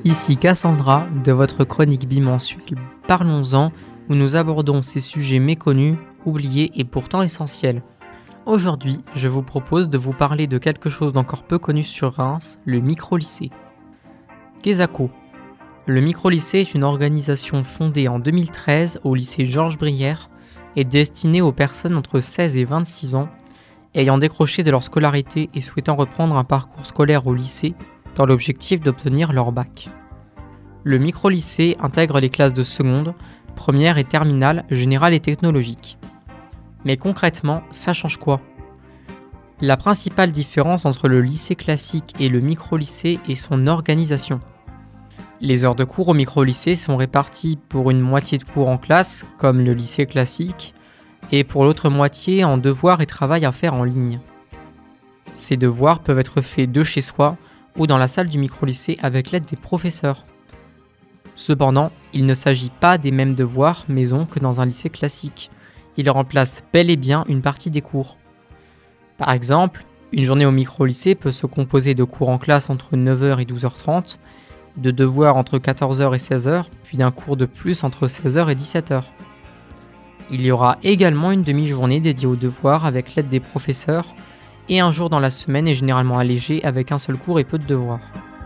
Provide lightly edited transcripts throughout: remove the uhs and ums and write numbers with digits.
Ici Cassandra de votre chronique bimensuelle Parlons-en où nous abordons ces sujets méconnus, oubliés et pourtant essentiels. Aujourd'hui, je vous propose de vous parler de quelque chose d'encore peu connu sur Reims, le micro-lycée. Quesaco. Le micro-lycée est une organisation fondée en 2013 au lycée Georges Brière et destinée aux personnes entre 16 et 26 ans ayant décroché de leur scolarité et souhaitant reprendre un parcours scolaire au lycée dans l'objectif d'obtenir leur bac. Le micro-lycée intègre les classes de seconde, première et terminale, générale et technologique. Mais concrètement, ça change quoi ? La principale différence entre le lycée classique et le micro-lycée est son organisation. Les heures de cours au micro-lycée sont réparties pour une moitié de cours en classe, comme le lycée classique, et pour l'autre moitié en devoirs et travail à faire en ligne. Ces devoirs peuvent être faits de chez soi ou dans la salle du micro-lycée avec l'aide des professeurs. Cependant, il ne s'agit pas des mêmes devoirs maison que dans un lycée classique. Ils remplacent bel et bien une partie des cours. Par exemple, une journée au micro-lycée peut se composer de cours en classe entre 9h et 12h30, de devoirs entre 14h et 16h, puis d'un cours de plus entre 16h et 17h. Il y aura également une demi-journée dédiée aux devoirs avec l'aide des professeurs, et un jour dans la semaine est généralement allégé avec un seul cours et peu de devoirs.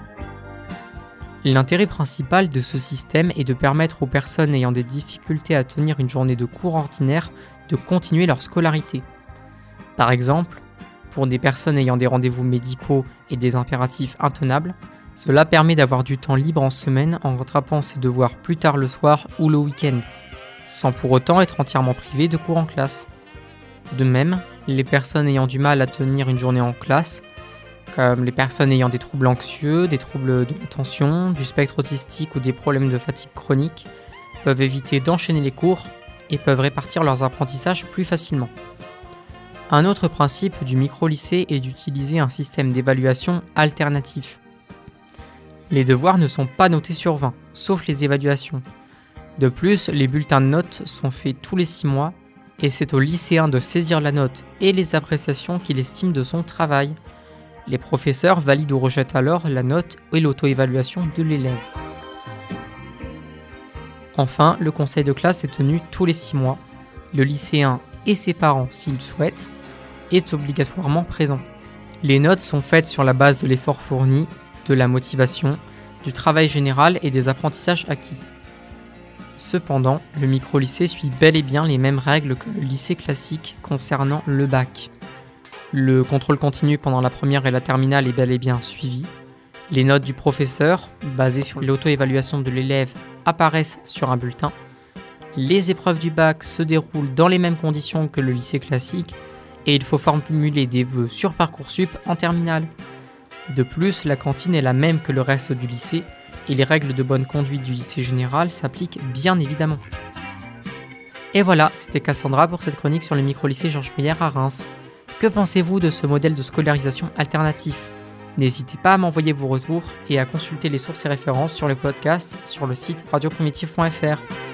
L'intérêt principal de ce système est de permettre aux personnes ayant des difficultés à tenir une journée de cours ordinaire de continuer leur scolarité. Par exemple, pour des personnes ayant des rendez-vous médicaux et des impératifs intenables, cela permet d'avoir du temps libre en semaine en rattrapant ses devoirs plus tard le soir ou le week-end, sans pour autant être entièrement privé de cours en classe. De même, les personnes ayant du mal à tenir une journée en classe, comme les personnes ayant des troubles anxieux, des troubles de l'attention, du spectre autistique ou des problèmes de fatigue chronique, peuvent éviter d'enchaîner les cours et peuvent répartir leurs apprentissages plus facilement. Un autre principe du micro-lycée est d'utiliser un système d'évaluation alternatif. Les devoirs ne sont pas notés sur 20, sauf les évaluations. De plus, les bulletins de notes sont faits tous les 6 mois et c'est au lycéen de saisir la note et les appréciations qu'il estime de son travail. Les professeurs valident ou rejettent alors la note et l'auto-évaluation de l'élève. Enfin, le conseil de classe est tenu tous les 6 mois. Le lycéen et ses parents, s'ils le souhaitent, est obligatoirement présent. Les notes sont faites sur la base de l'effort fourni, de la motivation, du travail général et des apprentissages acquis. Cependant, le micro-lycée suit bel et bien les mêmes règles que le lycée classique concernant le bac. Le contrôle continu pendant la première et la terminale est bel et bien suivi. Les notes du professeur, basées sur l'auto-évaluation de l'élève, apparaissent sur un bulletin. Les épreuves du bac se déroulent dans les mêmes conditions que le lycée classique et il faut formuler des vœux sur Parcoursup en terminale. De plus, la cantine est la même que le reste du lycée et les règles de bonne conduite du lycée général s'appliquent bien évidemment. Et voilà, c'était Cassandra pour cette chronique sur le micro-lycée Georges Brière à Reims. Que pensez-vous de ce modèle de scolarisation alternatif ? N'hésitez pas à m'envoyer vos retours et à consulter les sources et références sur le podcast sur le site radioprimitif.fr.